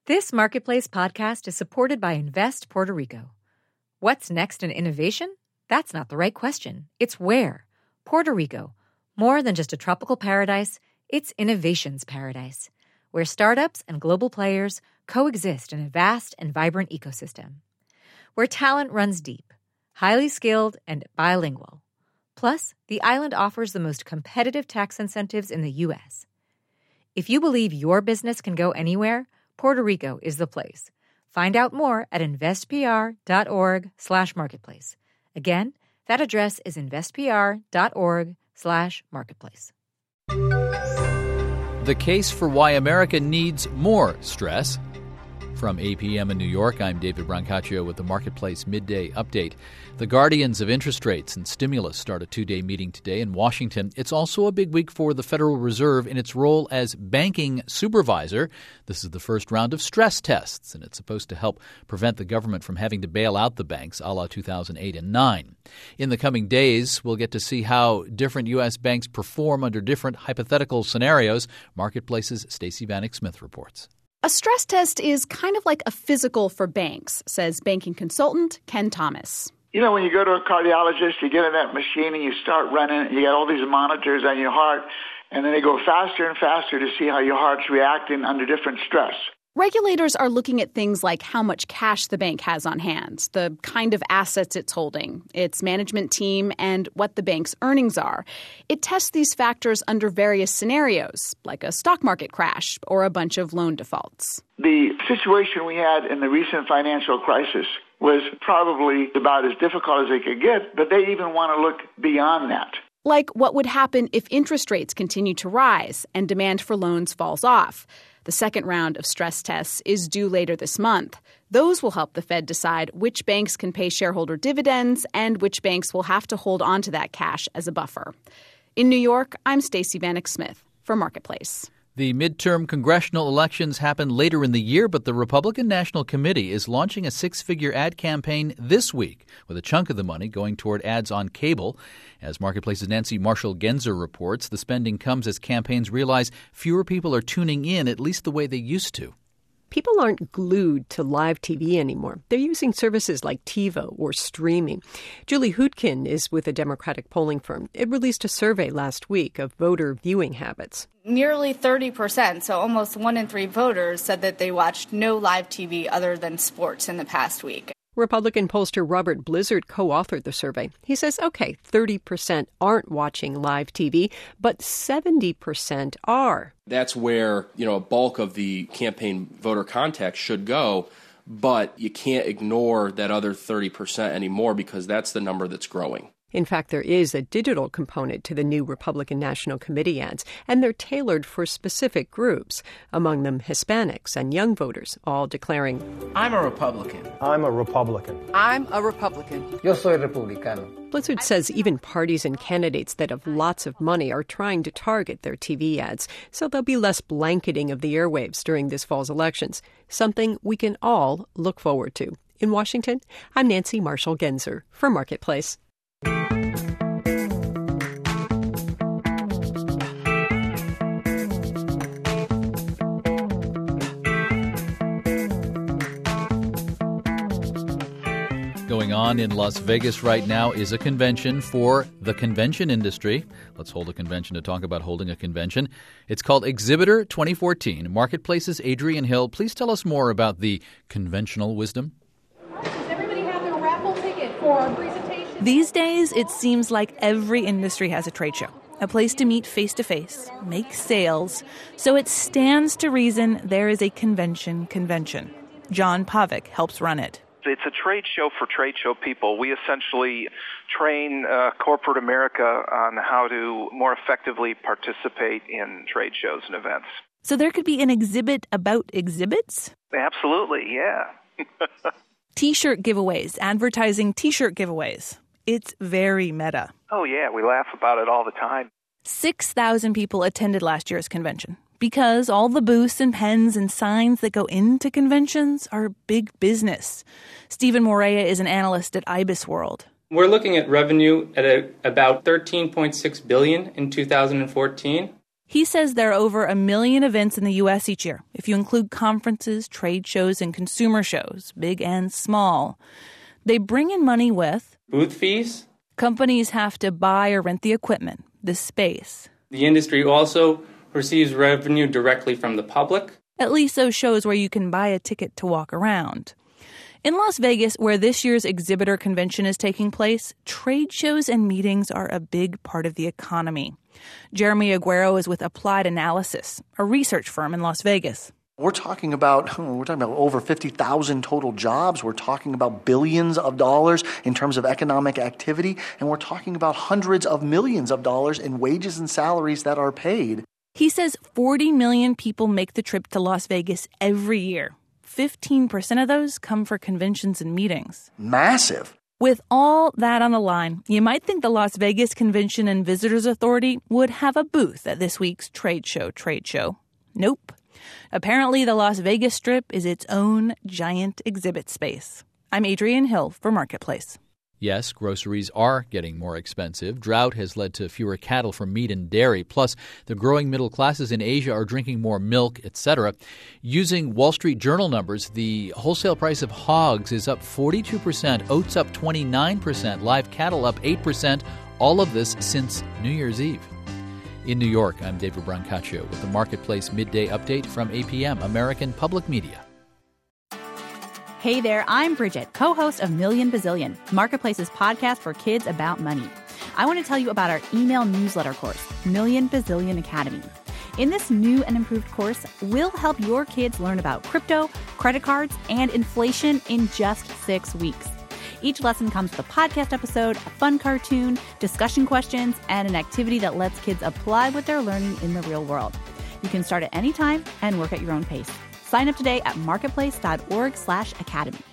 This Marketplace podcast is supported by Invest Puerto Rico. What's next in innovation? That's not the right question. It's where. Puerto Rico. More than just a tropical paradise, it's innovation's paradise, where startups and global players coexist in a vast and vibrant ecosystem. Where talent runs deep, highly skilled, and bilingual. Plus, the island offers the most competitive tax incentives in the U.S. If you believe your business can go anywhere, Puerto Rico is the place. Find out more at investpr.org/marketplace. Again, that address is investpr.org/marketplace. The case for why America needs more stress. From APM in New York, I'm David Brancaccio with the Marketplace Midday Update. The guardians of interest rates and stimulus start a two-day meeting today in Washington. It's also a big week for the Federal Reserve in its role as banking supervisor. This is the first round of stress tests, and it's supposed to help prevent the government from having to bail out the banks a la 2008 and 2009. In the coming days, we'll get to see how different U.S. banks perform under different hypothetical scenarios. Marketplace's Stacey Vanek Smith reports. A stress test is kind of like a physical for banks, says banking consultant Ken Thomas. You know, when you go to a cardiologist, you get in that machine and you start running, you got all these monitors on your heart, and then they go faster and faster to see how your heart's reacting under different stress. Regulators are looking at things like how much cash the bank has on hand, the kind of assets it's holding, its management team, and what the bank's earnings are. It tests these factors under various scenarios, like a stock market crash or a bunch of loan defaults. The situation we had in the recent financial crisis was probably about as difficult as they could get, but they even want to look beyond that. Like what would happen if interest rates continue to rise and demand for loans falls off. The second round of stress tests is due later this month. Those will help the Fed decide which banks can pay shareholder dividends and which banks will have to hold on to that cash as a buffer. In New York, I'm Stacey Vanek Smith for Marketplace. The midterm congressional elections happen later in the year, but the Republican National Committee is launching a six-figure ad campaign this week, with a chunk of the money going toward ads on cable. As Marketplace's Nancy Marshall-Genzer reports, the spending comes as campaigns realize fewer people are tuning in, at least the way they used to. People aren't glued to live TV anymore. They're using services like TiVo or streaming. Julie Hootkin is with a Democratic polling firm. It released a survey last week of voter viewing habits. Nearly 30%, so almost 1 in 3 voters, said that they watched no live TV other than sports in the past week. Republican pollster Robert Blizzard co-authored the survey. He says, 30% aren't watching live TV, but 70% are. That's where, a bulk of the campaign voter context should go, but you can't ignore that other 30% anymore because that's the number that's growing. In fact, there is a digital component to the new Republican National Committee ads, and they're tailored for specific groups, among them Hispanics and young voters, all declaring, I'm a Republican. I'm a Republican. I'm a Republican. Yo soy republicano. Blizzard says even parties and candidates that have lots of money are trying to target their TV ads, so there'll be less blanketing of the airwaves during this fall's elections, something we can all look forward to. In Washington, I'm Nancy Marshall-Genzer for Marketplace. Going on in Las Vegas right now is a convention for the convention industry. Let's hold a convention to talk about holding a convention. It's called Exhibitor 2014. Marketplace's Adrian Hill, please tell us more about the conventional wisdom. Does everybody have their raffle ticket for our presentation? These days, it seems like every industry has a trade show, a place to meet face-to-face, make sales. So it stands to reason there is a convention. John Pavic helps run it. It's a trade show for trade show people. We essentially train corporate America on how to more effectively participate in trade shows and events. So there could be an exhibit about exhibits? Absolutely, yeah. T-shirt giveaways, advertising T-shirt giveaways. It's very meta. Oh, yeah, we laugh about it all the time. 6,000 people attended last year's convention because all the booths and pens and signs that go into conventions are big business. Stephen Morea is an analyst at IBIS World. We're looking at revenue at about $13.6 billion in 2014. He says there are over 1 million events in the U.S. each year, if you include conferences, trade shows, and consumer shows, big and small. They bring in money with booth fees. Companies have to buy or rent the equipment, the space. The industry also receives revenue directly from the public. At least those shows where you can buy a ticket to walk around. In Las Vegas, where this year's exhibitor convention is taking place, trade shows and meetings are a big part of the economy. Jeremy Aguero is with Applied Analysis, a research firm in Las Vegas. We're talking about over 50,000 total jobs. We're talking about billions of dollars in terms of economic activity. And we're talking about hundreds of millions of dollars in wages and salaries that are paid. He says 40 million people make the trip to Las Vegas every year. 15% of those come for conventions and meetings. Massive. With all that on the line, you might think the Las Vegas Convention and Visitors Authority would have a booth at this week's trade show. Nope. Apparently, the Las Vegas Strip is its own giant exhibit space. I'm Adrienne Hill for Marketplace. Yes, groceries are getting more expensive. Drought has led to fewer cattle for meat and dairy. Plus, the growing middle classes in Asia are drinking more milk, etc. Using Wall Street Journal numbers, the wholesale price of hogs is up 42%, oats up 29%, live cattle up 8%. All of this since New Year's Eve. In New York, I'm David Brancaccio with the Marketplace Midday Update from APM, American Public Media. Hey there, I'm Bridget, co-host of Million Bazillion, Marketplace's podcast for kids about money. I want to tell you about our email newsletter course, Million Bazillion Academy. In this new and improved course, we'll help your kids learn about crypto, credit cards, and inflation in just 6 weeks. Each lesson comes with a podcast episode, a fun cartoon, discussion questions, and an activity that lets kids apply what they're learning in the real world. You can start at any time and work at your own pace. Sign up today at marketplace.org/academy.